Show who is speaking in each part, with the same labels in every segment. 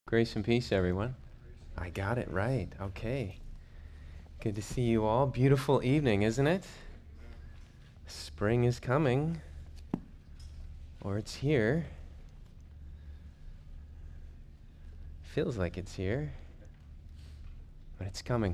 Speaker 1: Grace and peace, everyone. I got it right. Okay. Good to see you all. Beautiful evening, isn't it? Spring is coming, or it's here. Feels like it's here, but it's coming.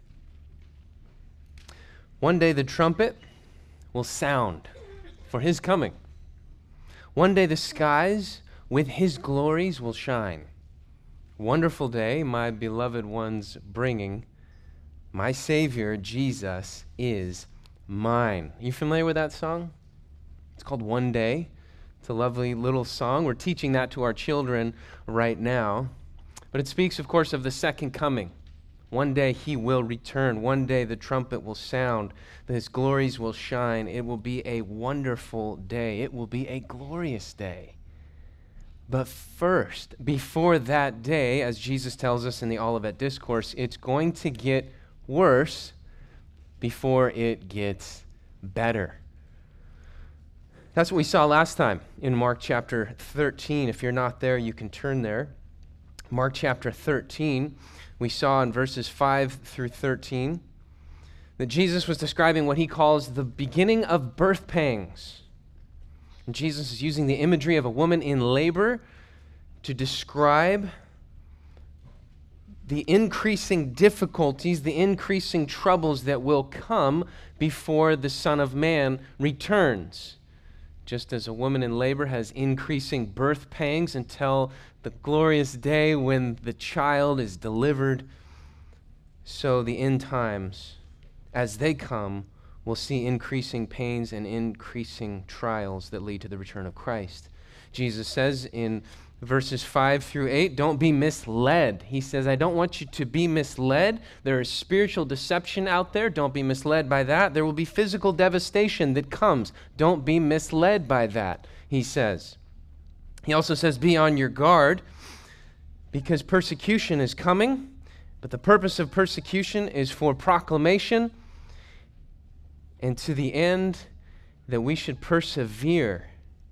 Speaker 1: One day the trumpet will sound for his coming. One day the skies with his glories will shine. Wonderful day, my beloved ones bringing. My Savior, Jesus, is mine. Are you familiar with that song? It's called One Day. It's a lovely little song. We're teaching that to our children right now. But it speaks, of course, of the second coming. One day he will return. One day the trumpet will sound. His glories will shine. It will be a wonderful day. It will be a glorious day. But first, before that day, as Jesus tells us in the Olivet Discourse, it's going to get worse before it gets better. That's what we saw last time in Mark chapter 13. If you're not there, you can turn there. Mark chapter 13, we saw in verses 5 through 13 that Jesus was describing what he calls the beginning of birth pangs. And Jesus is using the imagery of a woman in labor to describe the increasing difficulties, the increasing troubles that will come before the Son of Man returns. Just as a woman in labor has increasing birth pangs until the glorious day when the child is delivered, so the end times, as they come, will see increasing pains and increasing trials that lead to the return of Christ. Jesus says in verses 5 through 8, don't be misled. He says, I don't want you to be misled. There is spiritual deception out there. Don't be misled by that. There will be physical devastation that comes. Don't be misled by that, he says. He also says, be on your guard because persecution is coming, but the purpose of persecution is for proclamation and to the end that we should persevere.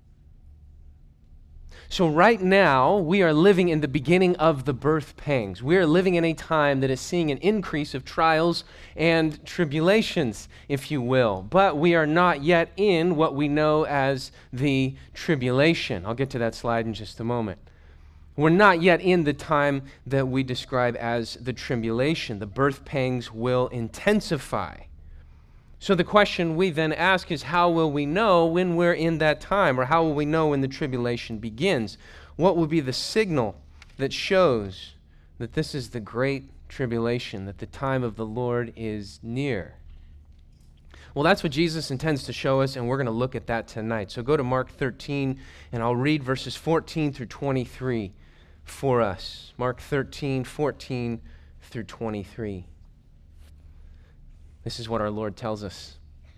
Speaker 1: So right now, we are living in the beginning of the birth pangs. We are living in a time that is seeing an increase of trials and tribulations, if you will. But we are not yet in what we know as the tribulation. I'll get to that slide in just a moment. We're not yet in the time that we describe as the tribulation. The birth pangs will intensify. So the question we then ask is, how will we know when we're in that time? Or how will we know when the tribulation begins? What will be the signal that shows that this is the great tribulation, that the time of the Lord is near? Well, that's what Jesus intends to show us, and we're going to look at that tonight. So go to Mark 13, and I'll read verses 14 through 23 for us. Mark 13, 14 through 23. This is what our Lord tells us.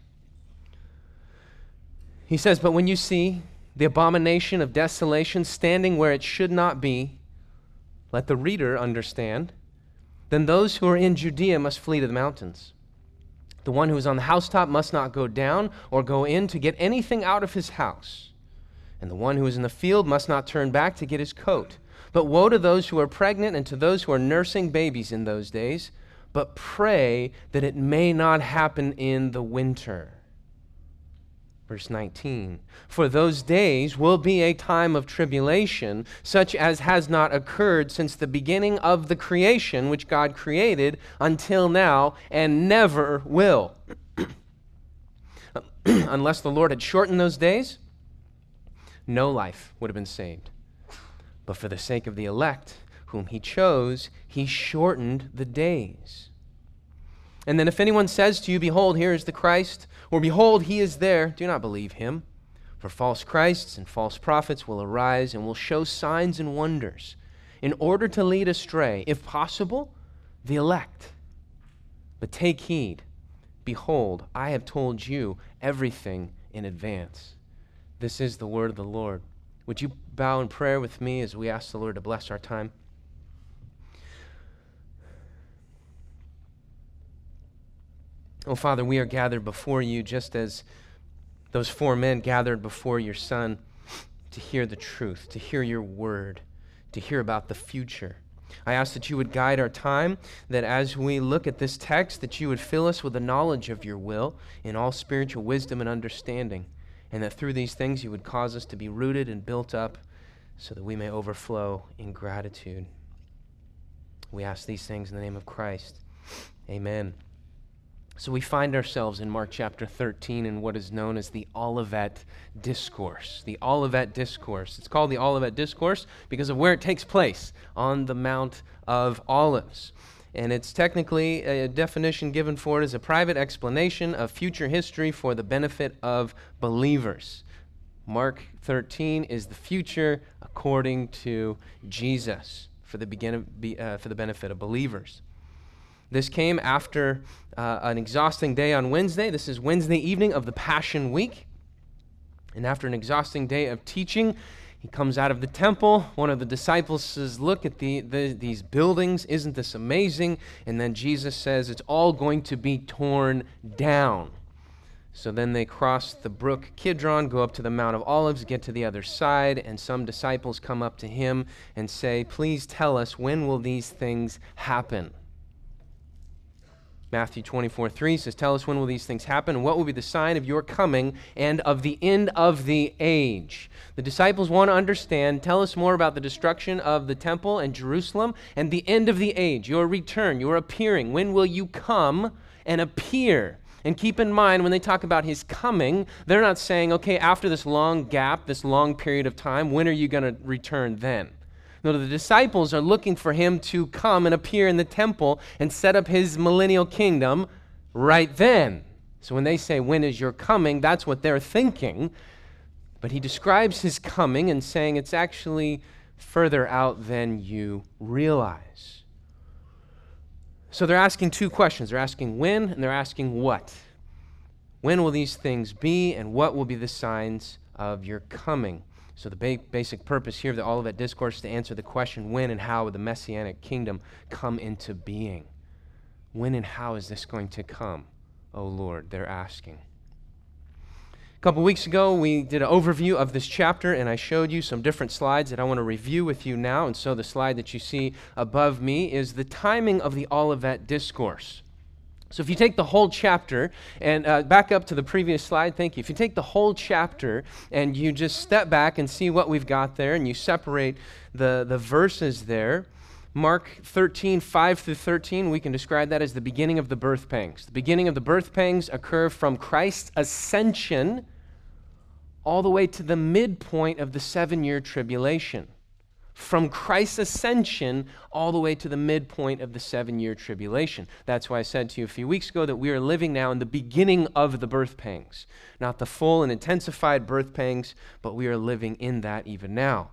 Speaker 1: He says, but when you see the abomination of desolation standing where it should not be, let the reader understand, then those who are in Judea must flee to the mountains. The one who is on the housetop must not go down or go in to get anything out of his house. And the one who is in the field must not turn back to get his coat. But woe to those who are pregnant and to those who are nursing babies in those days. But pray that it may not happen in the winter. Verse 19, for those days will be a time of tribulation, such as has not occurred since the beginning of the creation, which God created, until now, and never will. Unless the Lord had shortened those days, no life would have been saved. But for the sake of the elect, whom he chose, he shortened the days. And then if anyone says to you, behold, here is the Christ, or behold, he is there, do not believe him. For false Christs and false prophets will arise and will show signs and wonders in order to lead astray, if possible, the elect. But take heed. Behold, I have told you everything in advance. This is the word of the Lord. Would you bow in prayer with me as we ask the Lord to bless our time? Oh, Father, we are gathered before you just as those four men gathered before your Son to hear the truth, to hear your word, to hear about the future. I ask that you would guide our time, that as we look at this text, that you would fill us with the knowledge of your will in all spiritual wisdom and understanding, and that through these things you would cause us to be rooted and built up so that we may overflow in gratitude. We ask these things in the name of Christ. Amen. So we find ourselves in Mark chapter 13 in what is known as the Olivet Discourse. The Olivet Discourse. It's called the Olivet Discourse because of where it takes place, on the Mount of Olives. And it's technically a definition given for it as a private explanation of future history for the benefit of believers. Mark 13 is the future according to Jesus for the benefit of believers. This came after an exhausting day on Wednesday. This is Wednesday evening of the Passion Week. And after an exhausting day of teaching, he comes out of the temple. One of the disciples says, look at these buildings. Isn't this amazing? And then Jesus says, it's all going to be torn down. So then they cross the brook Kidron, go up to the Mount of Olives, get to the other side, and some disciples come up to him and say, please tell us, when will these things happen? Matthew 24:3 says, tell us, when will these things happen, and what will be the sign of your coming and of the end of the age? The disciples want to understand, tell us more about the destruction of the temple and Jerusalem and the end of the age, your return, your appearing. When will you come and appear? And keep in mind, when they talk about his coming, they're not saying, okay, after this long gap, this long period of time, when are you going to return then? No, the disciples are looking for him to come and appear in the temple and set up his millennial kingdom right then. So when they say, when is your coming, that's what they're thinking. But he describes his coming and saying it's actually further out than you realize. So they're asking two questions. They're asking when, and they're asking what. When will these things be, and what will be the signs of your coming? So the basic purpose here of the Olivet Discourse is to answer the question, when and how will the Messianic kingdom come into being? When and how is this going to come, O Lord? They're asking. A couple weeks ago, we did an overview of this chapter, and I showed you some different slides that I want to review with you now. And so the slide that you see above me is the timing of the Olivet Discourse. So if you take the whole chapter, and back up to the previous slide, thank you. If you take the whole chapter and you just step back and see what we've got there, and you separate the verses there, Mark 13, 5 through 13, we can describe that as the beginning of the birth pangs. The beginning of the birth pangs occur from Christ's ascension all the way to the midpoint of the 7-year tribulation. From Christ's ascension all the way to the midpoint of the 7-year tribulation. That's why I said to you a few weeks ago that we are living now in the beginning of the birth pangs. Not the full and intensified birth pangs, but we are living in that even now.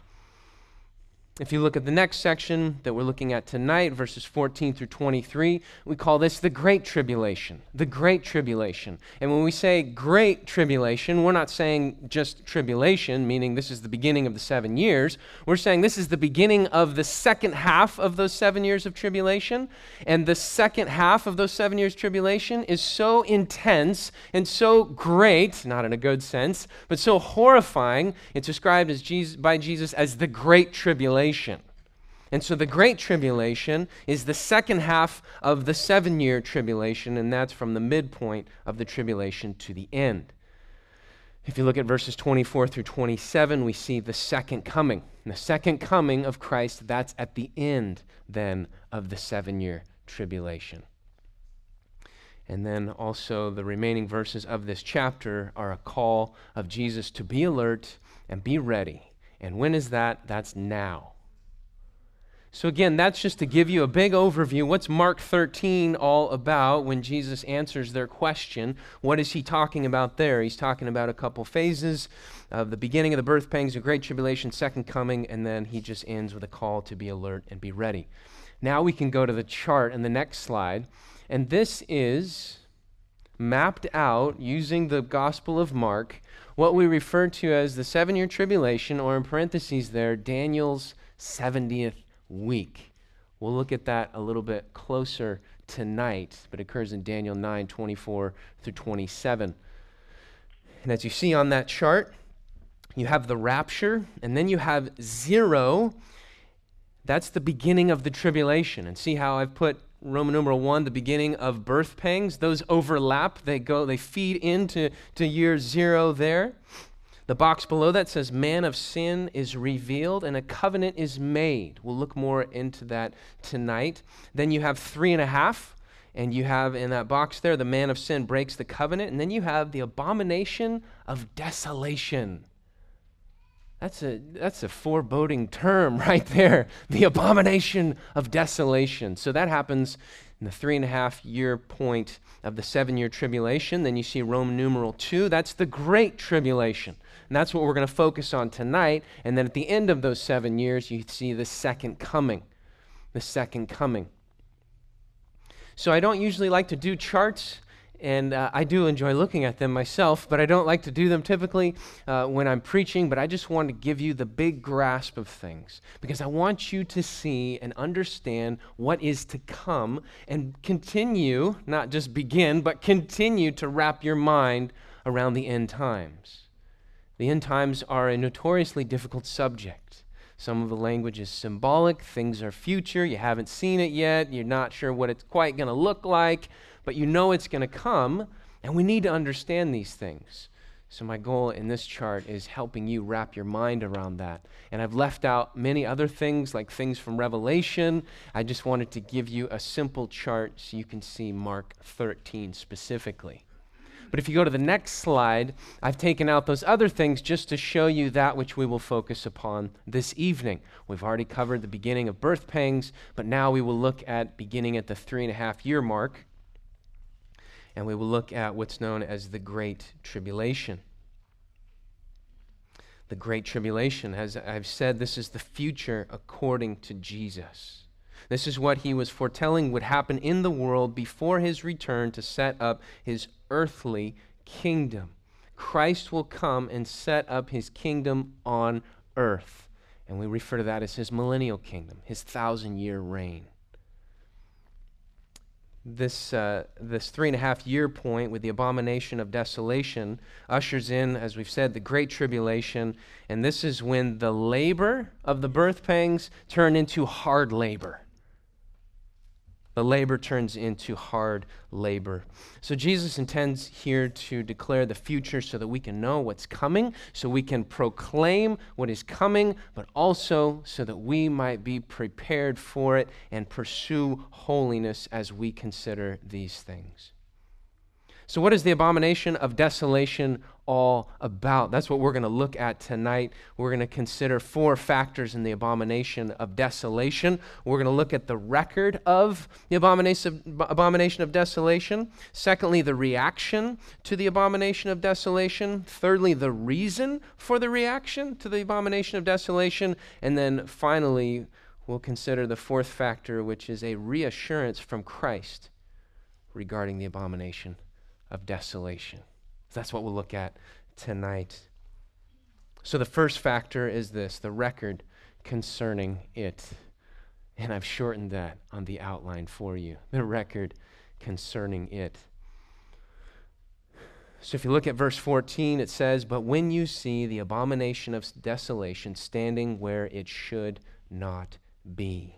Speaker 1: If you look at the next section that we're looking at tonight, verses 14 through 23, we call this the Great Tribulation. The Great Tribulation. And when we say Great Tribulation, we're not saying just tribulation, meaning this is the beginning of the 7 years. We're saying this is the beginning of the second half of those 7 years of tribulation. And the second half of those 7 years tribulation is so intense and so great, not in a good sense, but so horrifying, it's described by Jesus as the Great Tribulation. And so the Great Tribulation is the second half of the 7-year tribulation, and that's from the midpoint of the tribulation to the end. If you look at verses 24 through 27, we see the second coming. And the second coming of Christ, that's at the end then of the 7-year tribulation. And then also the remaining verses of this chapter are a call of Jesus to be alert and be ready. And when is that? That's now. So again, that's just to give you a big overview. What's Mark 13 all about when Jesus answers their question? What is he talking about there? He's talking about a couple phases of the beginning of the birth pangs, the Great Tribulation, second coming, and then he just ends with a call to be alert and be ready. Now we can go to the chart in the next slide, and this is mapped out using the Gospel of Mark, what we refer to as the 7-year tribulation, or in parentheses there, Daniel's 70th week. We'll look at that a little bit closer tonight, but it occurs in Daniel 9, 24 through 27. And as you see on that chart, you have the rapture, and then you have 0, That's the beginning of the tribulation. And see how I've put Roman numeral 1, the beginning of birth pangs? Those overlap. They feed into year 0 there. The box below that says man of sin is revealed and a covenant is made. We'll look more into that tonight. Then you have 3.5, and you have in that box there, the man of sin breaks the covenant, and then you have the abomination of desolation. That's a foreboding term right there, the abomination of desolation. So that happens in the 3.5-year point of the 7-year tribulation. Then you see Roman numeral 2, that's the great tribulation. And that's what we're going to focus on tonight. And then at the end of those 7 years, you see the second coming. The second coming. So I don't usually like to do charts, and I do enjoy looking at them myself, but I don't like to do them typically when I'm preaching, but I just want to give you the big grasp of things because I want you to see and understand what is to come and continue, not just begin, but continue to wrap your mind around the end times. The end times are a notoriously difficult subject. Some of the language is symbolic, things are future, you haven't seen it yet, you're not sure what it's quite going to look like, but you know it's going to come, and we need to understand these things. So my goal in this chart is helping you wrap your mind around that. And I've left out many other things, like things from Revelation. I just wanted to give you a simple chart so you can see Mark 13 specifically. But if you go to the next slide, I've taken out those other things just to show you that which we will focus upon this evening. We've already covered the beginning of birth pangs, but now we will look at beginning at the 3.5-year mark, and we will look at what's known as the Great Tribulation. The Great Tribulation, as I've said, this is the future according to Jesus. This is what he was foretelling would happen in the world before his return to set up his earthly kingdom. Christ will come and set up his kingdom on earth. And we refer to that as his millennial kingdom, his 1,000-year reign. This 3.5-year point with the abomination of desolation ushers in, as we've said, the Great Tribulation. And this is when the labor of the birth pangs turn into hard labor. The labor turns into hard labor. So Jesus intends here to declare the future so that we can know what's coming, so we can proclaim what is coming, but also so that we might be prepared for it and pursue holiness as we consider these things. So what is the abomination of desolation all about? That's what we're going to look at tonight. We're going to consider 4 factors in the abomination of desolation. We're going to look at the record of the abomination of desolation. Secondly, the reaction to the abomination of desolation. Thirdly, the reason for the reaction to the abomination of desolation. And then finally, we'll consider the 4th factor, which is a reassurance from Christ regarding the abomination of desolation. That's what we'll look at tonight. So the first factor is this, the record concerning it. And I've shortened that on the outline for you, the record concerning it. So if you look at verse 14, it says, "But when you see the abomination of desolation standing where it should not be."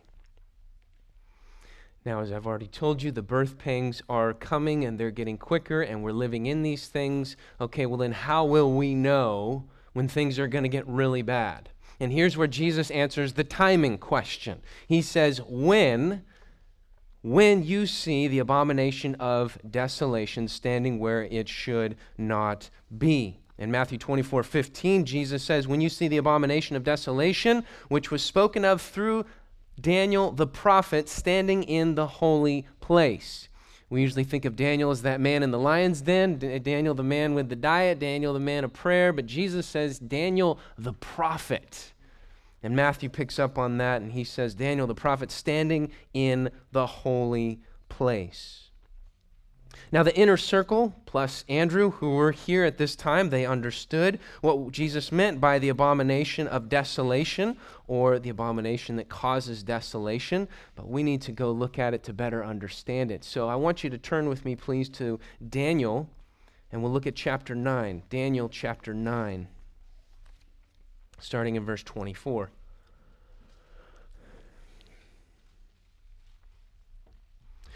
Speaker 1: Now, as I've already told you, the birth pangs are coming and they're getting quicker and we're living in these things. Okay, well then how will we know when things are going to get really bad? And here's where Jesus answers the timing question. He says, when you see the abomination of desolation standing where it should not be. In Matthew 24:15, Jesus says, when you see the abomination of desolation, which was spoken of through Daniel the prophet standing in the holy place. We usually think of Daniel as that man in the lion's den, Daniel the man with the diet, Daniel the man of prayer, but Jesus says Daniel the prophet. And Matthew picks up on that and he says Daniel the prophet standing in the holy place. Now the inner circle plus Andrew, who were here at this time, they understood what Jesus meant by the abomination of desolation, or the abomination that causes desolation, but we need to go look at it to better understand it. So I want you to turn with me, please, to Daniel, and we'll look at chapter 9. Daniel chapter 9, starting in verse 24.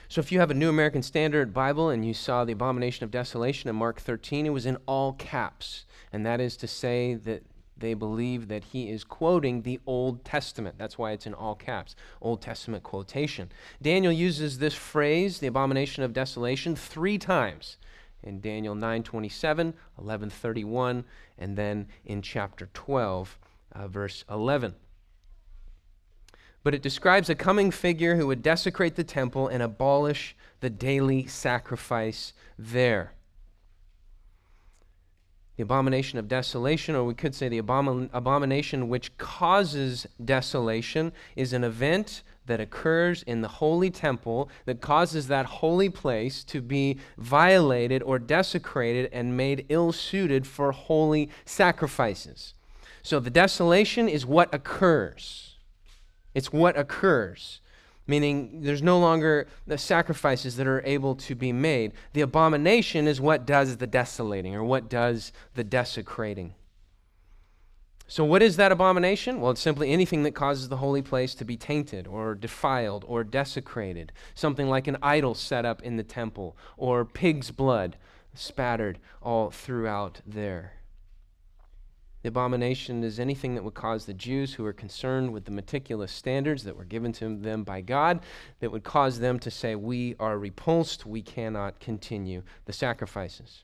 Speaker 1: So if you have a New American Standard Bible and you saw the abomination of desolation in Mark 13, it was in all caps. And that is to say that they believe that he is quoting the Old Testament. That's why it's in all caps, Old Testament quotation. Daniel uses this phrase, the abomination of desolation, 3 times. In Daniel 9:27, 11:31, and then in chapter 12, verse 11. But it describes a coming figure who would desecrate the temple and abolish the daily sacrifice there. The abomination of desolation, or we could say the abomination which causes desolation, is an event that occurs in the holy temple that causes that holy place to be violated or desecrated and made ill-suited for holy sacrifices. So the desolation is what occurs. It's what occurs, meaning there's no longer the sacrifices that are able to be made. The abomination is what does the desolating, or what does the desecrating. So what is that abomination? Well, it's simply anything that causes the holy place to be tainted or defiled or desecrated. Something like an idol set up in the temple, or pig's blood spattered all throughout there. The abomination is anything that would cause the Jews who are concerned with the meticulous standards that were given to them by God, that would cause them to say, we are repulsed, we cannot continue the sacrifices.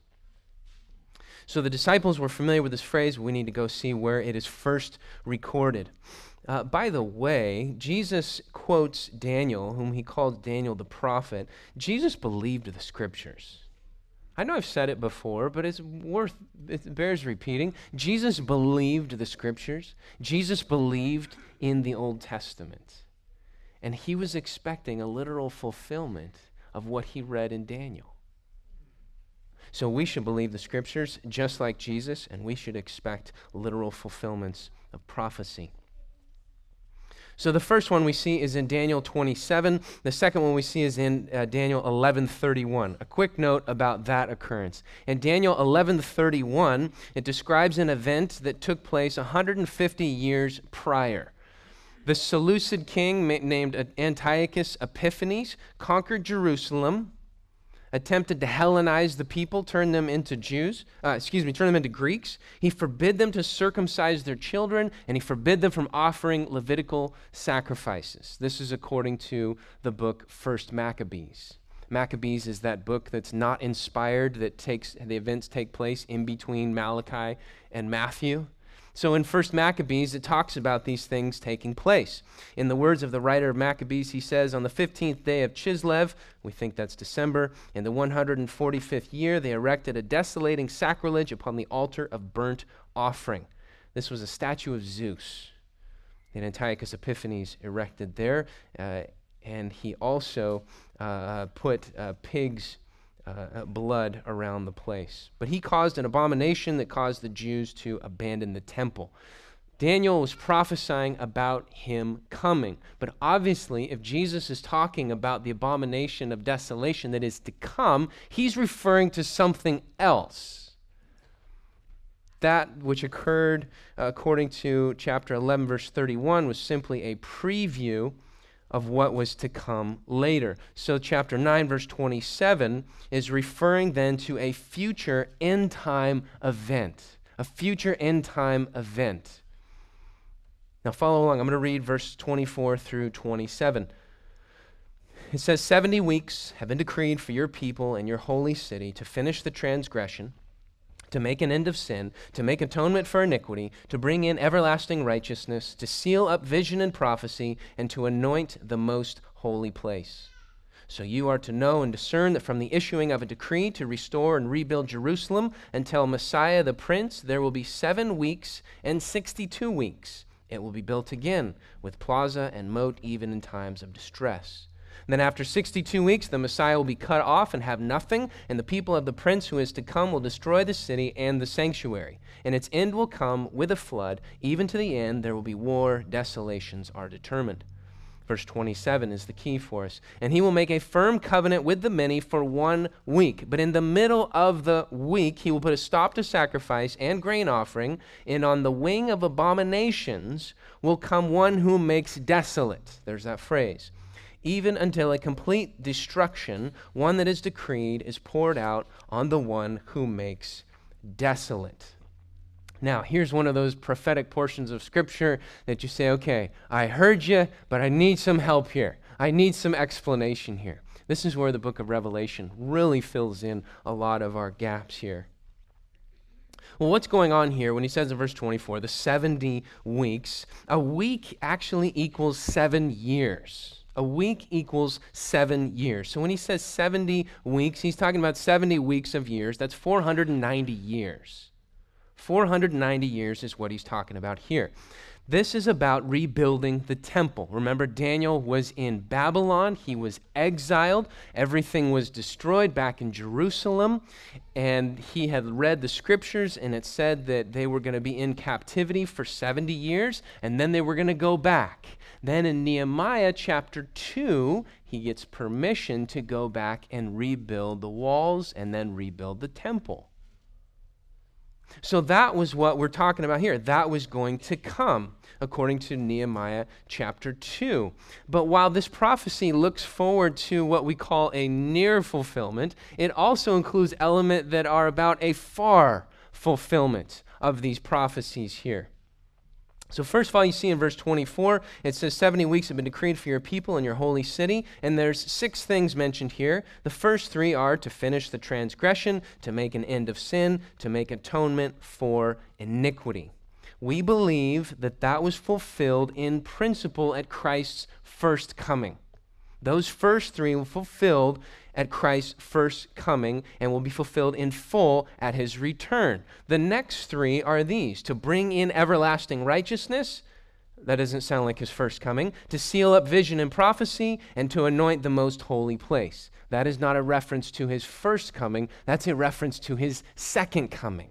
Speaker 1: So the disciples were familiar with this phrase. We need to go see where it is first recorded. By the way, Jesus quotes Daniel, whom he calls Daniel the prophet. Jesus believed the scriptures. I know I've said it before, but it bears repeating. Jesus believed the scriptures. Jesus believed in the Old Testament. And he was expecting a literal fulfillment of what he read in Daniel. So we should believe the scriptures just like Jesus, and we should expect literal fulfillments of prophecy. So the first one we see is in Daniel 27. The second one we see is in Daniel 11:31. A quick note about that occurrence. In Daniel 11:31, it describes an event that took place 150 years prior. The Seleucid king named Antiochus Epiphanes conquered Jerusalem, attempted to Hellenize the people, turn them into Greeks. He forbid them to circumcise their children, and he forbid them from offering Levitical sacrifices. This is according to the book 1 Maccabees. Maccabees is that book that's not inspired, that the events take place in between Malachi and Matthew. So in 1 Maccabees, it talks about these things taking place. In the words of the writer of Maccabees, he says, on the 15th day of Chislev, we think that's December, in the 145th year, they erected a desolating sacrilege upon the altar of burnt offering. This was a statue of Zeus that Antiochus Epiphanes erected there, and he also put pigs' blood around the place. But he caused an abomination that caused the Jews to abandon the temple. Daniel was prophesying about him coming. But obviously, if Jesus is talking about the abomination of desolation that is to come, he's referring to something else. That which occurred according to chapter 11, verse 31, was simply a preview of what was to come later. So chapter 9, verse 27 is referring then to a future end-time event. A future end-time event. Now follow along. I'm going to read verse 24 through 27. It says, 70 weeks have been decreed for your people and your holy city to finish the transgression, to make an end of sin, to make atonement for iniquity, to bring in everlasting righteousness, to seal up vision and prophecy, and to anoint the most holy place. So you are to know and discern that from the issuing of a decree to restore and rebuild Jerusalem until Messiah the Prince, there will be 7 weeks and 62 weeks. It will be built again with plaza and moat even in times of distress. Then after 62 weeks, the Messiah will be cut off and have nothing, and the people of the prince who is to come will destroy the city and the sanctuary. And its end will come with a flood. Even to the end, there will be war. Desolations are determined. Verse 27 is the key for us. And he will make a firm covenant with the many for 1 week. But in the middle of the week, he will put a stop to sacrifice and grain offering. And on the wing of abominations will come one who makes desolate. There's that phrase. even until a complete destruction, one that is decreed, is poured out on the one who makes desolate. Now, here's one of those prophetic portions of Scripture that you say, okay, I heard you, but I need some help here. I need some explanation here. This is where the book of Revelation really fills in a lot of our gaps here. Well, what's going on here when he says in verse 24, the 70 weeks, a week actually equals 7 years. A week equals 7 years. So when he says 70 weeks, he's talking about 70 weeks of years. That's 490 years. 490 years is what he's talking about here. This is about rebuilding the temple. Remember, Daniel was in Babylon. He was exiled. Everything was destroyed back in Jerusalem. And he had read the scriptures, and it said that they were going to be in captivity for 70 years, and then they were going to go back. Then in Nehemiah chapter 2, he gets permission to go back and rebuild the walls and then rebuild the temple. So that was what we're talking about here. That was going to come, according to Nehemiah chapter 2. But while this prophecy looks forward to what we call a near fulfillment, it also includes elements that are about a far fulfillment of these prophecies here. So first of all, you see in verse 24, it says 70 weeks have been decreed for your people in your holy city, and there's 6 things mentioned here. The first 3 are to finish the transgression, to make an end of sin, to make atonement for iniquity. We believe that that was fulfilled in principle at Christ's first coming. Those first 3 were fulfilled at Christ's first coming and will be fulfilled in full at his return. The next 3 are these: to bring in everlasting righteousness, that doesn't sound like his first coming, to seal up vision and prophecy, and to anoint the most holy place. That is not a reference to his first coming, that's a reference to his second coming.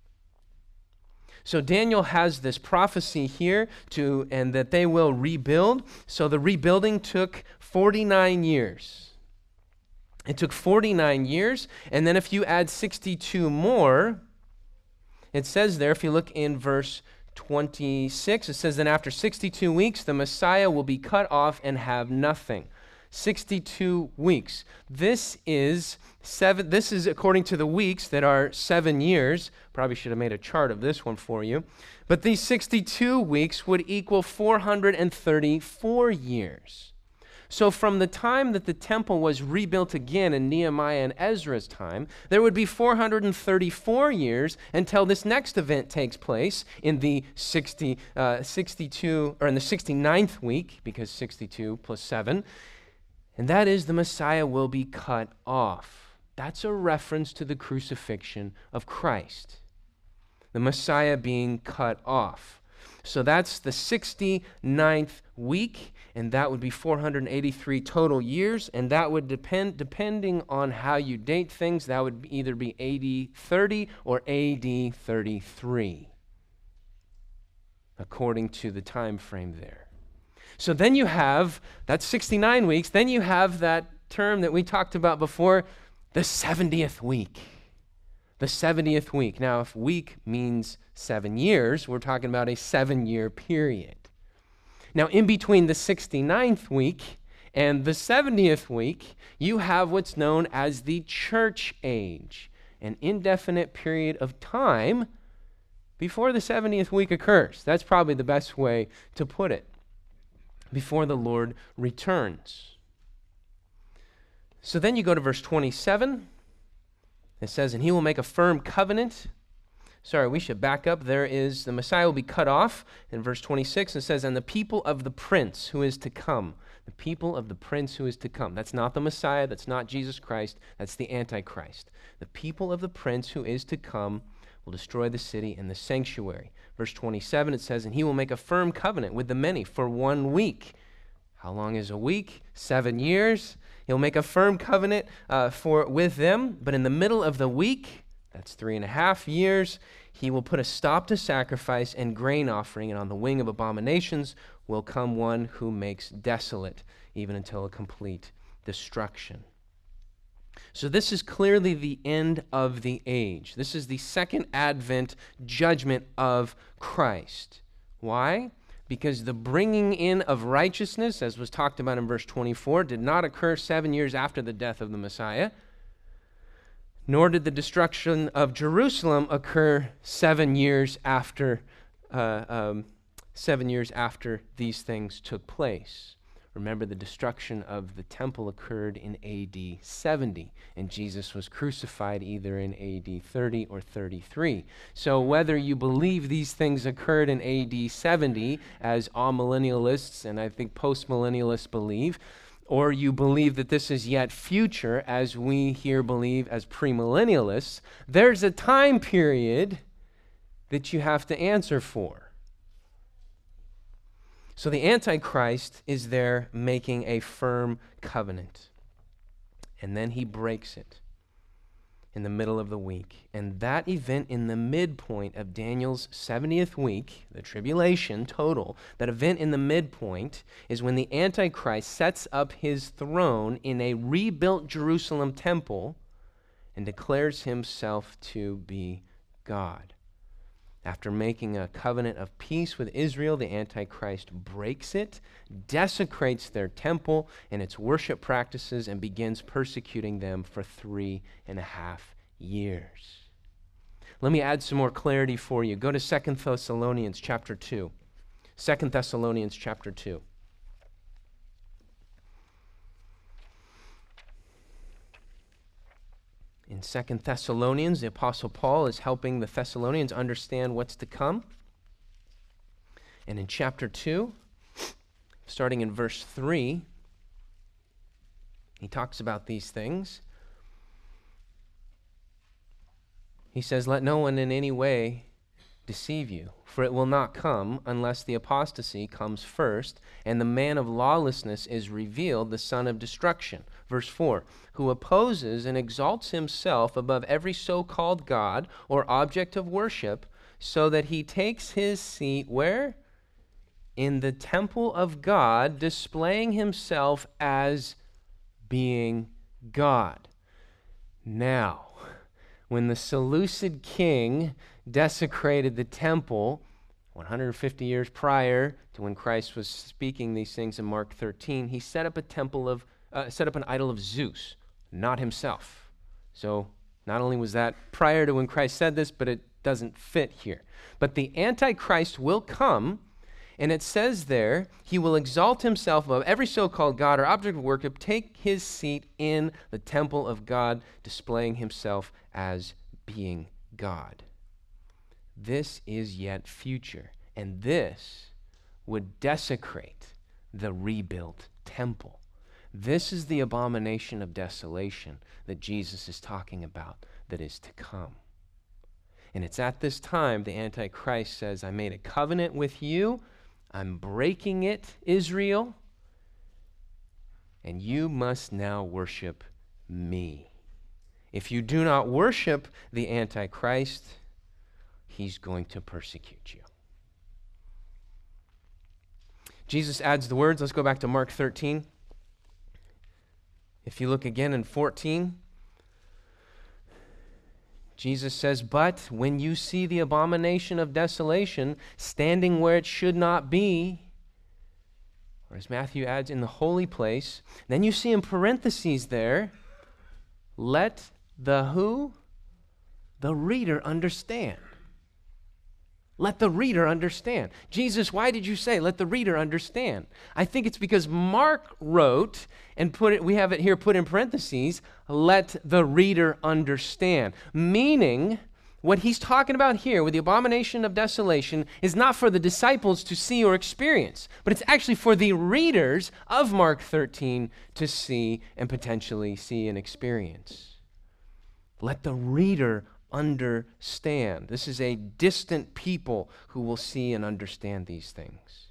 Speaker 1: So Daniel has this prophecy here and that they will rebuild. So the rebuilding took 49 years. It took 49 years, and then if you add 62 more, it says there, if you look in verse 26, it says, then after 62 weeks, the Messiah will be cut off and have nothing. 62 weeks. This is according to the weeks that are 7 years. Probably should have made a chart of this one for you. But these 62 weeks would equal 434 years. So from the time that the temple was rebuilt again in Nehemiah and Ezra's time, there would be 434 years until this next event takes place in the 62, or in the 69th week, because 62 plus 7, and that is the Messiah will be cut off. That's a reference to the crucifixion of Christ, the Messiah being cut off. So that's the 69th week, and that would be 483 total years, and that would depending on how you date things, that would either be AD 30 or AD 33, according to the time frame there. So then you have, that's 69 weeks, then you have that term that we talked about before, the 70th week. The 70th week. Now, if week means 7 years, we're talking about a 7-year period. Now, in between the 69th week and the 70th week, you have what's known as the church age, an indefinite period of time before the 70th week occurs. That's probably the best way to put it, before the Lord returns. So then you go to verse 27. It says, and he will make a firm covenant. Sorry, we should back up. There is, the Messiah will be cut off. In verse 26, it says, and the people of the prince who is to come. The people of the prince who is to come. That's not the Messiah. That's not Jesus Christ. That's the Antichrist. The people of the prince who is to come will destroy the city and the sanctuary. Verse 27, it says, and he will make a firm covenant with the many for 1 week. How long is a week? 7 years. He'll make a firm covenant with them, but in the middle of the week, that's 3.5 years, he will put a stop to sacrifice and grain offering, and on the wing of abominations will come one who makes desolate, even until a complete destruction. So this is clearly the end of the age. This is the second advent judgment of Christ. Why? because the bringing in of righteousness, as was talked about in verse 24, did not occur 7 years after the death of the Messiah, nor did the destruction of Jerusalem occur 7 years after 7 years after these things took place. Remember, the destruction of the temple occurred in AD 70, and Jesus was crucified either in AD 30 or 33. So whether you believe these things occurred in AD 70, as amillennialists and I think postmillennialists believe, or you believe that this is yet future, as we here believe as premillennialists, there's a time period that you have to answer for. So the Antichrist is there making a firm covenant. And then he breaks it in the middle of the week. And that event in the midpoint of Daniel's 70th week, the tribulation total, that event in the midpoint is when the Antichrist sets up his throne in a rebuilt Jerusalem temple and declares himself to be God. After making a covenant of peace with Israel, the Antichrist breaks it, desecrates their temple and its worship practices, and begins persecuting them for 3.5 years. Let me add some more clarity for you. Go to 2 Thessalonians chapter 2. 2 Thessalonians chapter 2. In 2 Thessalonians, the Apostle Paul is helping the Thessalonians understand what's to come. And in chapter 2, starting in verse 3, he talks about these things. He says, "Let no one in any way deceive you, for it will not come unless the apostasy comes first, and the man of lawlessness is revealed, the son of destruction." Verse 4, "who opposes and exalts himself above every so-called God or object of worship, so that he takes his seat," where? "In the temple of God, displaying himself as being God." Now, when the Seleucid king desecrated the temple 150 years prior to when Christ was speaking these things in Mark 13, he set up an idol of Zeus, not himself. So not only was that prior to when Christ said this, but it doesn't fit here. But the Antichrist will come, and it says there, he will exalt himself above every so-called God or object of worship, take his seat in the temple of God, displaying himself as being God. This is yet future, and this would desecrate the rebuilt temple. This is the abomination of desolation that Jesus is talking about that is to come. And it's at this time the Antichrist says, "I made a covenant with you. I'm breaking it, Israel, and you must now worship me. If you do not worship the Antichrist, he's going to persecute you." Jesus adds the words. Let's go back to Mark 13. If you look again in 14, Jesus says, "But when you see the abomination of desolation standing where it should not be," or as Matthew adds, "in the holy place," then you see in parentheses there, "let the" who? "The reader understand." Let the reader understand. Jesus, why did you say, "let the reader understand"? I think it's because Mark wrote, and we have it here put in parentheses, "let the reader understand." Meaning, what he's talking about here with the abomination of desolation is not for the disciples to see or experience, but it's actually for the readers of Mark 13 to see and potentially see and experience. Let the reader understand. This is a distant people who will see and understand these things.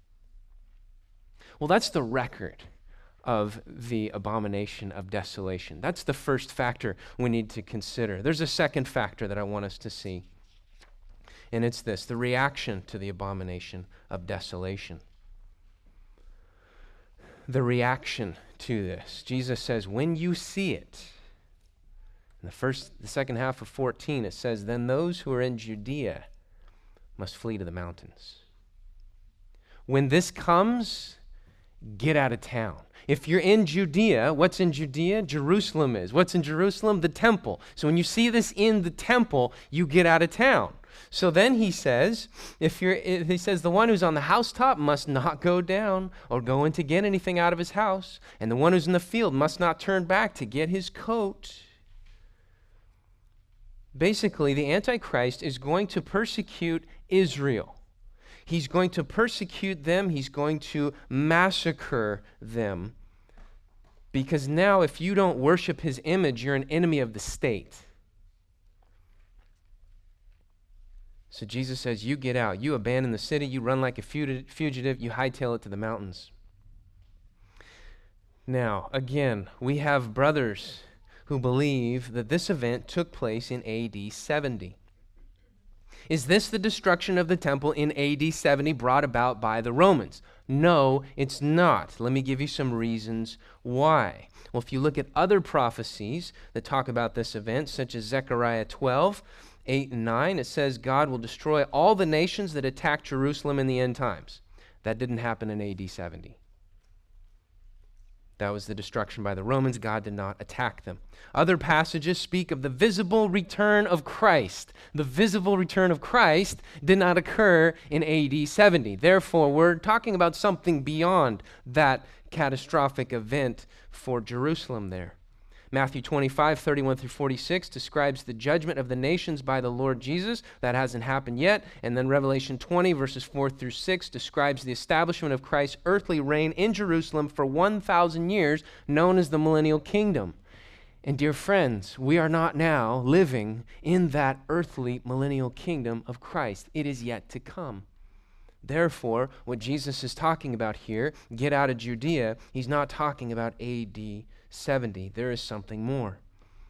Speaker 1: Well, that's the record of the abomination of desolation. That's the first factor we need to consider. There's a second factor that I want us to see, and it's this: the reaction to the abomination of desolation. The reaction to this. Jesus says, when you see it, in the second half of 14, it says, "Then those who are in Judea must flee to the mountains." when this comes, get out of town. If you're in Judea, what's in Judea? Jerusalem is. What's in Jerusalem? The temple. So when you see this in the temple, you get out of town. So then he says, the one who's on the housetop must not go down or go in to get anything out of his house, and the one who's in the field must not turn back to get his coat. Basically, the Antichrist is going to persecute Israel. He's going to persecute them. He's going to massacre them. Because now, if you don't worship his image, you're an enemy of the state. So Jesus says, you get out. You abandon the city. You run like a fugitive. You hightail it to the mountains. Now, again, we have brothers who believe that this event took place in AD 70. Is this the destruction of the temple in AD 70 brought about by the Romans? No, it's not. Let me give you some reasons why. Well, if you look at other prophecies that talk about this event, such as Zechariah 12, 8 and 9, it says God will destroy all the nations that attack Jerusalem in the end times. That didn't happen in AD 70. That was the destruction by the Romans. God did not attack them. Other passages speak of the visible return of Christ. The visible return of Christ did not occur in AD 70. Therefore, we're talking about something beyond that catastrophic event for Jerusalem there. Matthew 25, 31 through 46 describes the judgment of the nations by the Lord Jesus. That hasn't happened yet. And then Revelation 20, verses 4 through 6 describes the establishment of Christ's earthly reign in Jerusalem for 1,000 years, known as the millennial kingdom. And dear friends, we are not now living in that earthly millennial kingdom of Christ. It is yet to come. Therefore, what Jesus is talking about here, get out of Judea, he's not talking about AD 70. There is something more.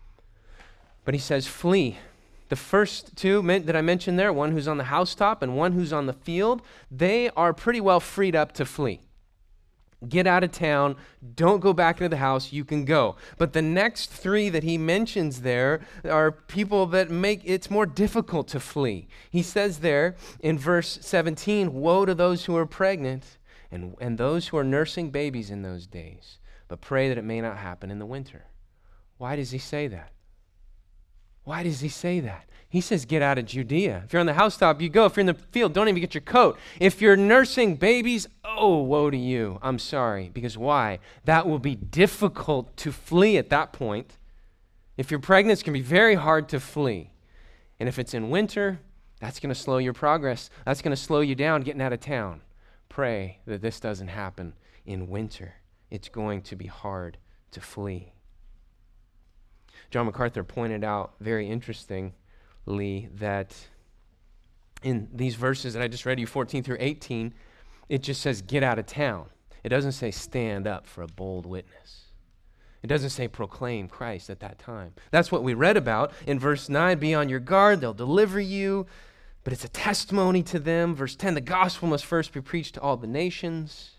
Speaker 1: But he says, flee. The first two that I mentioned there, one who's on the housetop and one who's on the field, they are pretty well freed up to flee. Get out of town. Don't go back into the house. You can go. But the next three that he mentions there are people that make it's more difficult to flee. He says there in verse 17, woe to those who are pregnant and those who are nursing babies in those days. But pray that it may not happen in the winter. Why does he say that? Why does he say that? He says, get out of Judea. If you're on the housetop, you go. If you're in the field, don't even get your coat. If you're nursing babies, oh, woe to you. I'm sorry. Because why? That will be difficult to flee at that point. If you're pregnant, it's going to be very hard to flee. And if it's in winter, that's going to slow your progress. That's going to slow you down getting out of town. Pray that this doesn't happen in winter. It's going to be hard to flee. John MacArthur pointed out very interestingly that in these verses that I just read you, 14 through 18, it just says get out of town. It doesn't say stand up for a bold witness. It doesn't say proclaim Christ at that time. That's what we read about in verse 9, be on your guard, they'll deliver you, but it's a testimony to them. Verse 10, the gospel must first be preached to all the nations.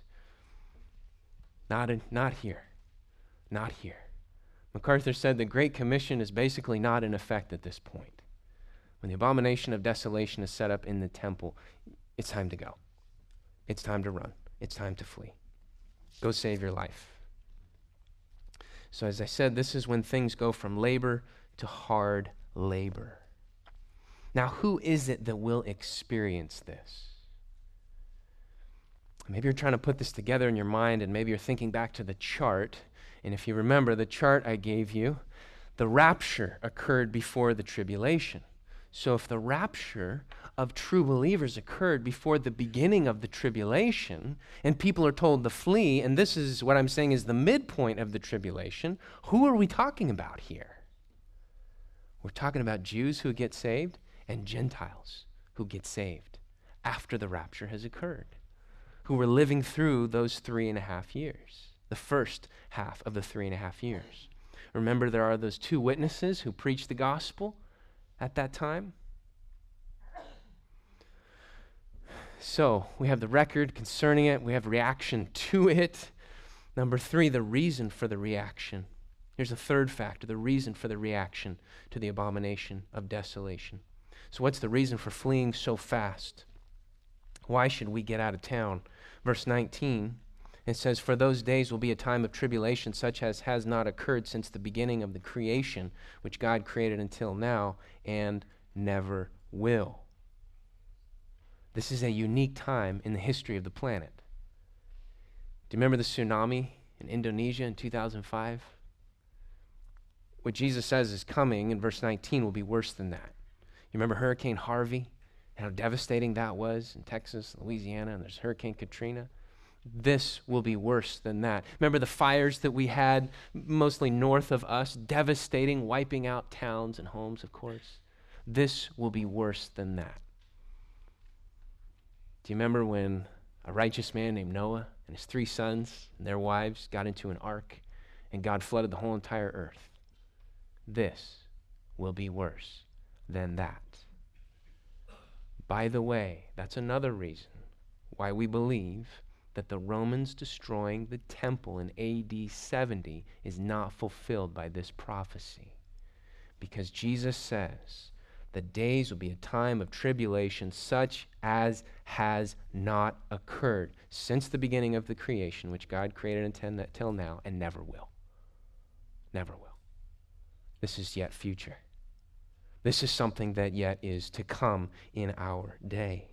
Speaker 1: Not here. Not here. MacArthur said the Great Commission is basically not in effect at this point. When the abomination of desolation is set up in the temple, it's time to go. It's time to run. It's time to flee. Go save your life. So as I said, this is when things go from labor to hard labor. Now, who is it that will experience this? Maybe you're trying to put this together in your mind, and maybe you're thinking back to the chart. And if you remember the chart I gave you, the rapture occurred before the tribulation. So if the rapture of true believers occurred before the beginning of the tribulation, and people are told to flee, and this is what I'm saying is the midpoint of the tribulation, who are we talking about here? We're talking about Jews who get saved and Gentiles who get saved after the rapture has occurred, who were living through those 3.5 years, the first half of the 3.5 years. Remember, there are those two witnesses who preached the gospel at that time. So we have the record concerning it. We have reaction to it. Number 3, the reason for the reaction. Here's a third factor, the reason for the reaction to the abomination of desolation. So what's the reason for fleeing so fast? Why should we get out of town? Verse 19, it says, "For those days will be a time of tribulation such as has not occurred since the beginning of the creation, which God created until now, and never will." This is a unique time in the history of the planet. Do you remember the tsunami in Indonesia in 2005? What Jesus says is coming in verse 19 will be worse than that. You remember Hurricane Harvey and how devastating that was in Texas, Louisiana, and there's Hurricane Katrina? This will be worse than that. Remember the fires that we had mostly north of us, devastating, wiping out towns and homes, of course? This will be worse than that. Do you remember when a righteous man named Noah and his 3 sons and their wives got into an ark and God flooded the whole entire earth? This will be worse than that. By the way, that's another reason why we believe that the Romans destroying the temple in AD 70 is not fulfilled by this prophecy. Because Jesus says the days will be a time of tribulation such as has not occurred since the beginning of the creation, which God created until now, and never will. Never will. This is yet future. This is something that yet is to come in our day.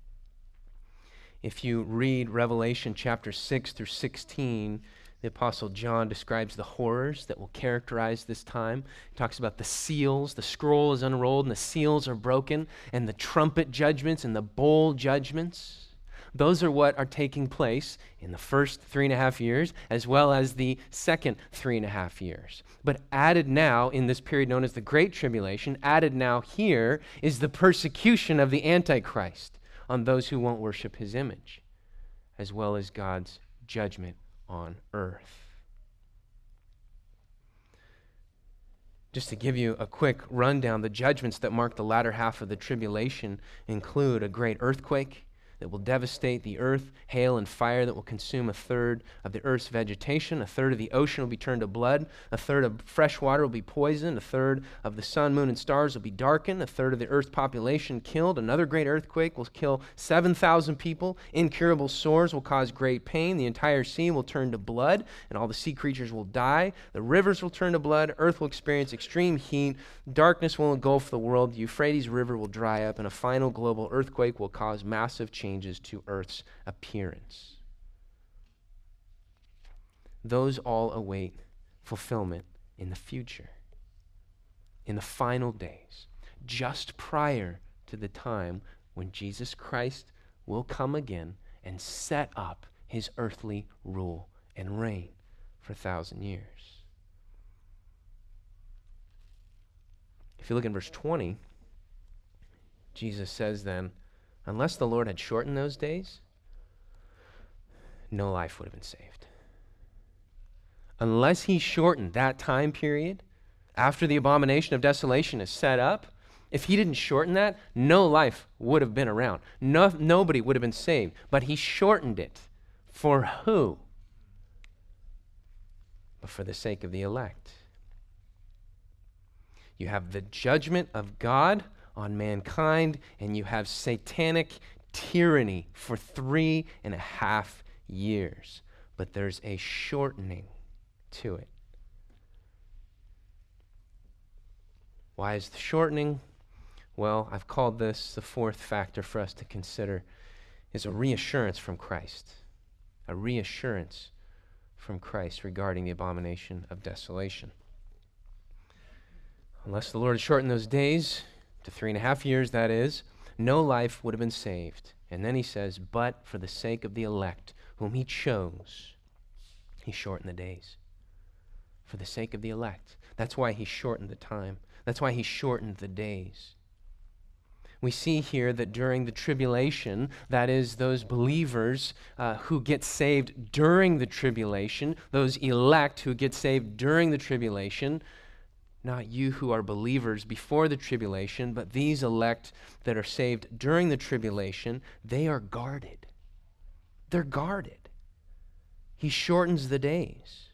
Speaker 1: If you read Revelation chapter 6 through 16, the Apostle John describes the horrors that will characterize this time. He talks about the seals. The scroll is unrolled and the seals are broken, and the trumpet judgments and the bowl judgments. Those are what are taking place in the first 3.5 years, as well as the second 3.5 years. But added now in this period known as the Great Tribulation, added now here is the persecution of the Antichrist on those who won't worship his image, as well as God's judgment on earth. Just to give you a quick rundown, the judgments that mark the latter half of the tribulation include a great earthquake that will devastate the earth, hail and fire that will consume 1/3 of the earth's vegetation, 1/3 of the ocean will be turned to blood, 1/3 of fresh water will be poisoned, 1/3 of the sun, moon, and stars will be darkened, 1/3 of the earth's population killed. Another great earthquake will kill 7,000 people. Incurable sores will cause great pain. The entire sea will turn to blood, and all the sea creatures will die. The rivers will turn to blood. Earth will experience extreme heat. Darkness will engulf the world. The Euphrates River will dry up, and a final global earthquake will cause massive changes to Earth's appearance. Those all await fulfillment in the future, in the final days, just prior to the time when Jesus Christ will come again and set up his earthly rule and reign for 1,000 years. If you look in verse 20, Jesus says then, unless the Lord had shortened those days, no life would have been saved. Unless he shortened that time period after the abomination of desolation is set up, if he didn't shorten that, no life would have been around. Nobody would have been saved. But he shortened it. For who? But for the sake of the elect. You have the judgment of God on mankind, and you have satanic tyranny for 3.5 years. But there's a shortening to it. Why is the shortening? Well, I've called this the fourth factor for us to consider is a reassurance from Christ. A reassurance from Christ regarding the abomination of desolation. Unless the Lord had shortened those days, to 3.5 years, that is, no life would have been saved. And then he says, but for the sake of the elect, whom he chose, he shortened the days. For the sake of the elect. That's why he shortened the time. That's why he shortened the days. We see here that during the tribulation, that is, those believers who get saved during the tribulation, those elect who get saved during the tribulation, not you who are believers before the tribulation, but these elect that are saved during the tribulation, they are guarded. They're guarded. He shortens the days.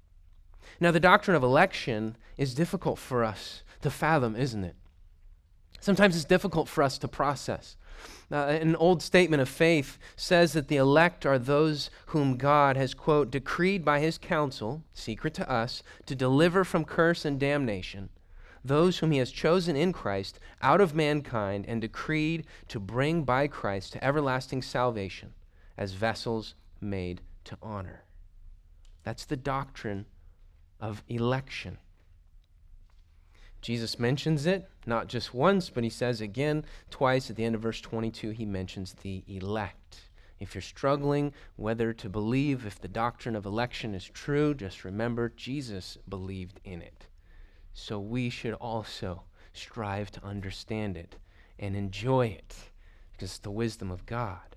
Speaker 1: Now, the doctrine of election is difficult for us to fathom, isn't it? Sometimes it's difficult for us to process. An old statement of faith says that the elect are those whom God has, quote, decreed by his counsel, secret to us, to deliver from curse and damnation, those whom he has chosen in Christ out of mankind and decreed to bring by Christ to everlasting salvation as vessels made to honor. That's the doctrine of election. Jesus mentions it, not just once, but he says again twice at the end of verse 22, he mentions the elect. If you're struggling whether to believe if the doctrine of election is true, just remember Jesus believed in it. So we should also strive to understand it and enjoy it because it's the wisdom of God.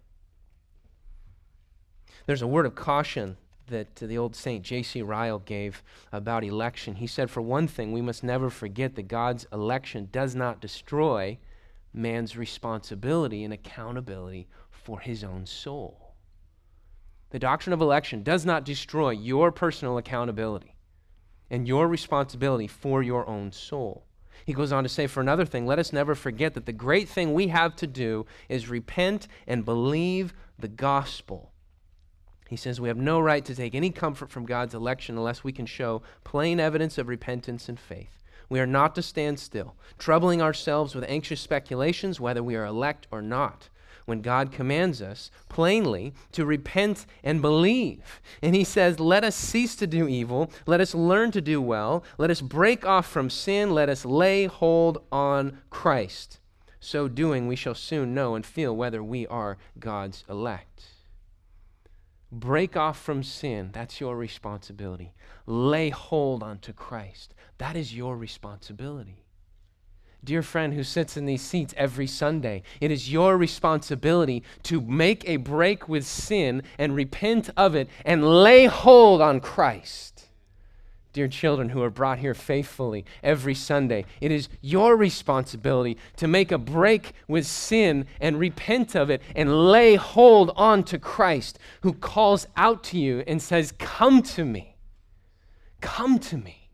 Speaker 1: There's a word of caution that the old Saint J.C. Ryle gave about election. He said, for one thing, we must never forget that God's election does not destroy man's responsibility and accountability for his own soul. The doctrine of election does not destroy your personal accountability and your responsibility for your own soul. He goes on to say, for another thing, let us never forget that the great thing we have to do is repent and believe the gospel. He says we have no right to take any comfort from God's election unless we can show plain evidence of repentance and faith. We are not to stand still, troubling ourselves with anxious speculations whether we are elect or not, when God commands us plainly to repent and believe. And he says, let us cease to do evil, let us learn to do well, let us break off from sin, let us lay hold on Christ. So doing, we shall soon know and feel whether we are God's elect. Break off from sin. That's your responsibility. Lay hold onto Christ. That is your responsibility. Dear friend who sits in these seats every Sunday, it is your responsibility to make a break with sin and repent of it and lay hold on Christ. Dear children who are brought here faithfully every Sunday, it is your responsibility to make a break with sin and repent of it and lay hold on to Christ, who calls out to you and says, come to me. Come to me.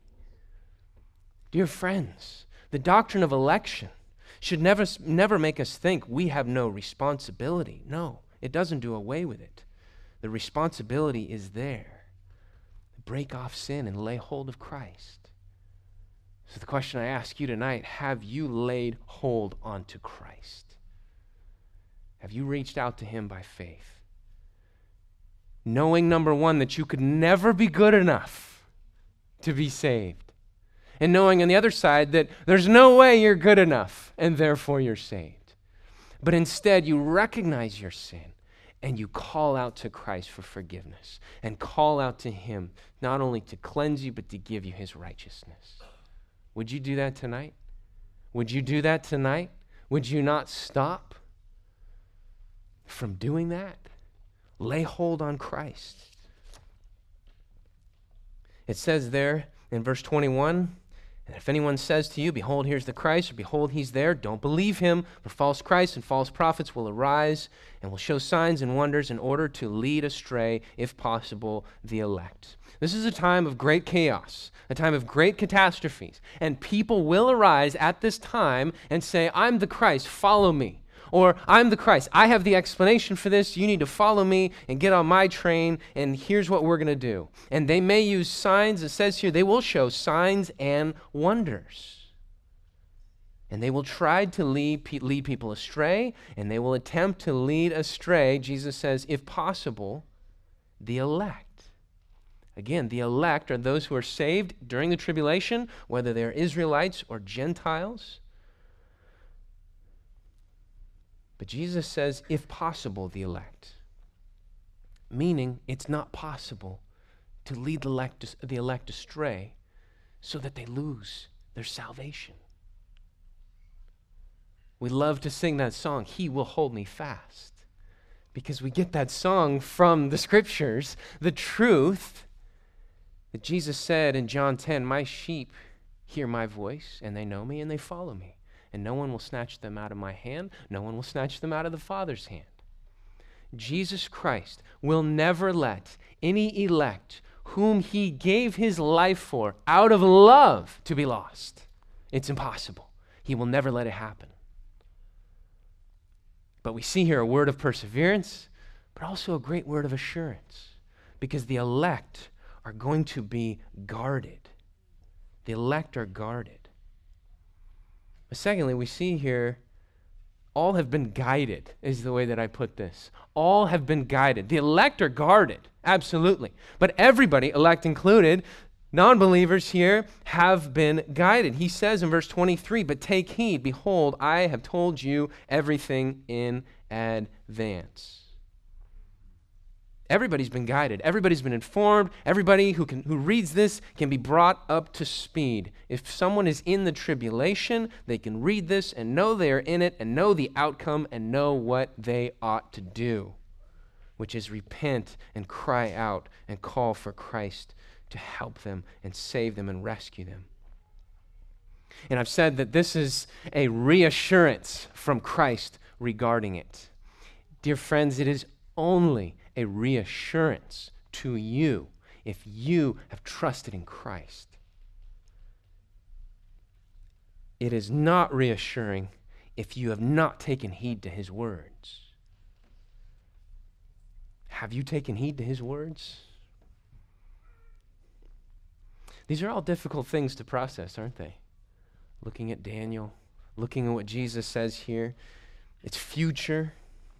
Speaker 1: Dear friends, the doctrine of election should never make us think we have no responsibility. No, it doesn't do away with it. The responsibility is there. Break off sin and lay hold of Christ. So the question I ask you tonight, have you laid hold onto Christ? Have you reached out to him by faith? Knowing, number one, that you could never be good enough to be saved. And knowing on the other side that there's no way you're good enough and therefore you're saved. But instead you recognize your sin and you call out to Christ for forgiveness and call out to him not only to cleanse you, but to give you his righteousness. Would you do that tonight? Would you do that tonight? Would you not stop from doing that? Lay hold on Christ. It says there in verse 21, and if anyone says to you, behold, here's the Christ, or behold, he's there, don't believe him, for false Christs and false prophets will arise and will show signs and wonders in order to lead astray, if possible, the elect. This is a time of great chaos, a time of great catastrophes, and people will arise at this time and say, I'm the Christ, follow me. Or, I'm the Christ, I have the explanation for this, you need to follow me and get on my train, and here's what we're going to do. And they may use signs, it says here, they will show signs and wonders. And they will try to lead people astray, and they will attempt to lead astray, Jesus says, if possible, the elect. Again, the elect are those who are saved during the tribulation, whether they're Israelites or Gentiles. But Jesus says, if possible, the elect. Meaning, it's not possible to lead the elect astray so that they lose their salvation. We love to sing that song, He Will Hold Me Fast, because we get that song from the Scriptures, the truth that Jesus said in John 10, my sheep hear my voice, and they know me, and they follow me. And no one will snatch them out of my hand. No one will snatch them out of the Father's hand. Jesus Christ will never let any elect whom he gave his life for out of love to be lost. It's impossible. He will never let it happen. But we see here a word of perseverance, but also a great word of assurance, because the elect are going to be guarded. The elect are guarded. But secondly, we see here all have been guided, is the way that I put this. All have been guided. The elect are guarded, absolutely. But everybody, elect included, non-believers here, have been guided. He says in verse 23, but take heed, behold, I have told you everything in advance. Everybody's been guided. Everybody's been informed. Everybody who reads this can be brought up to speed. If someone is in the tribulation, they can read this and know they are in it and know the outcome and know what they ought to do, which is repent and cry out and call for Christ to help them and save them and rescue them. And I've said that this is a reassurance from Christ regarding it. Dear friends, it is only a reassurance to you if you have trusted in Christ. It is not reassuring if you have not taken heed to his words. Have you taken heed to his words? These are all difficult things to process, aren't they? Looking at Daniel, looking at what Jesus says here, it's future.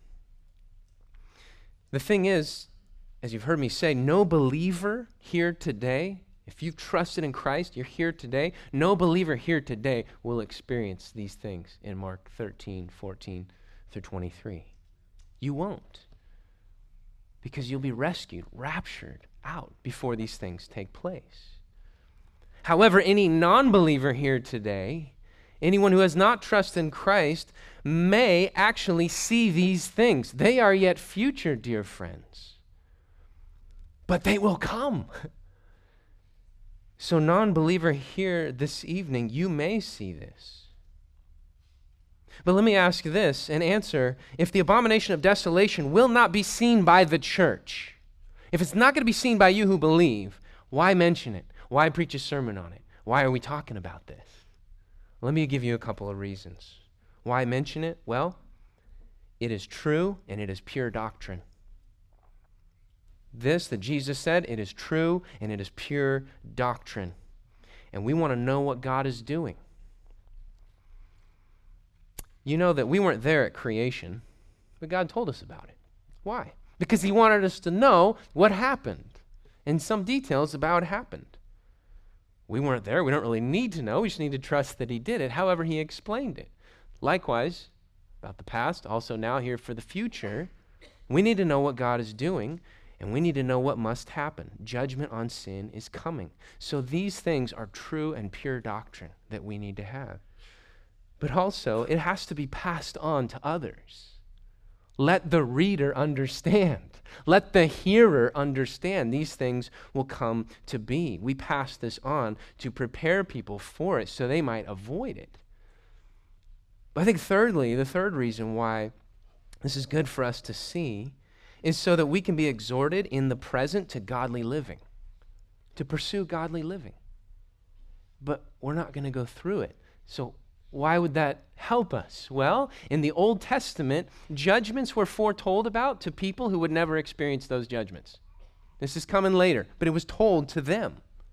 Speaker 1: The thing is, as you've heard me say, no believer here today, if you've trusted in Christ, you're here today, no believer here today will experience these things in Mark 13, 14 through 23. You won't, because you'll be rescued, raptured out before these things take place. However, any non-believer here today, anyone who has not trusted in Christ, may actually see these things. They are yet future, dear friends. But they will come. So non-believer here this evening, you may see this. But let me ask this and answer, if the abomination of desolation will not be seen by the church, if it's not going to be seen by you who believe, why mention it? Why preach a sermon on it? Why are we talking about this? Let me give you a couple of reasons. Why mention it? Well, it is true and it is pure doctrine. This that Jesus said, it is true and it is pure doctrine. And we want to know what God is doing. You know that we weren't there at creation, but God told us about it. Why? Because he wanted us to know what happened and some details about what happened. We weren't there. We don't really need to know. We just need to trust that he did it. However, he explained it. Likewise, about the past, also now here for the future, we need to know what God is doing, and we need to know what must happen. Judgment on sin is coming. So these things are true and pure doctrine that we need to have. But also, it has to be passed on to others. Let the reader understand. Let the hearer understand. These things will come to be. We pass this on to prepare people for it so they might avoid it. But I think thirdly, the third reason why this is good for us to see is so that we can be exhorted in the present to godly living, to pursue godly living. But we're not going to go through it. So why would that help us? Well, in the Old Testament, judgments were foretold about to people who would never experience those judgments. This is coming later, but it was told to them.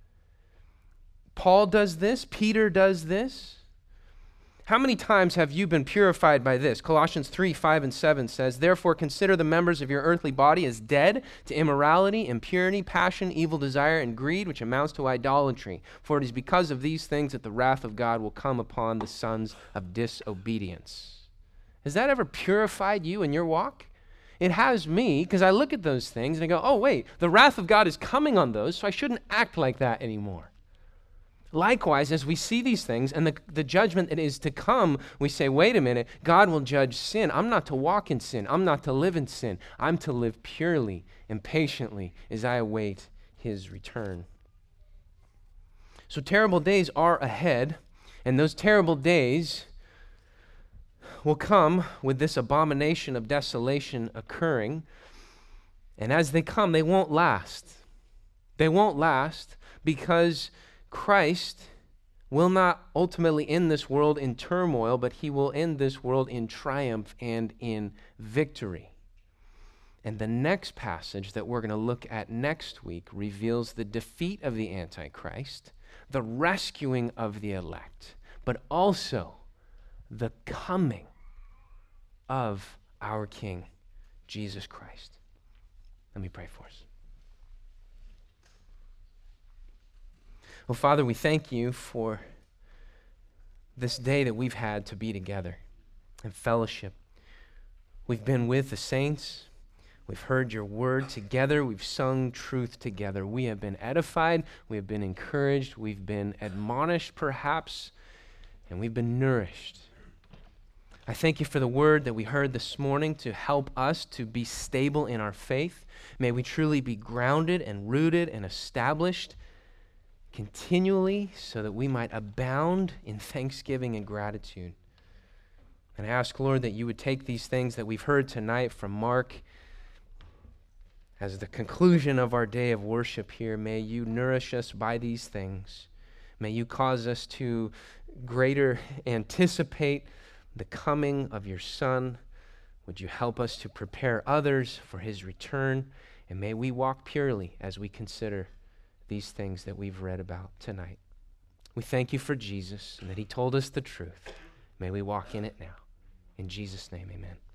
Speaker 1: Paul does this. Peter does this. How many times have you been purified by this? Colossians 3, 5, and 7 says, therefore consider the members of your earthly body as dead to immorality, impurity, passion, evil desire, and greed, which amounts to idolatry. For it is because of these things that the wrath of God will come upon the sons of disobedience. Has that ever purified you in your walk? It has me, because I look at those things and I go, oh wait, the wrath of God is coming on those, so I shouldn't act like that anymore. Likewise, as we see these things and the judgment that is to come, we say, wait a minute, God will judge sin. I'm not to walk in sin. I'm not to live in sin. I'm to live purely and patiently as I await his return. So terrible days are ahead, and those terrible days will come with this abomination of desolation occurring. And as they come, they won't last. They won't last because Christ will not ultimately end this world in turmoil, but he will end this world in triumph and in victory. And the next passage that we're going to look at next week reveals the defeat of the Antichrist, the rescuing of the elect, but also the coming of our King, Jesus Christ. Let me pray for us. Well, Father, we thank you for this day that we've had to be together in fellowship. We've been with the saints. We've heard your word together. We've sung truth together. We have been edified. We have been encouraged. We've been admonished, perhaps, and we've been nourished. I thank you for the word that we heard this morning to help us to be stable in our faith. May we truly be grounded and rooted and established continually so that we might abound in thanksgiving and gratitude. And I ask, Lord, that you would take these things that we've heard tonight from Mark as the conclusion of our day of worship here. May you nourish us by these things. May you cause us to greater anticipate the coming of your Son. Would you help us to prepare others for his return? And may we walk purely as we consider these things that we've read about tonight. We thank you for Jesus and that he told us the truth. May we walk in it now. In Jesus' name, amen.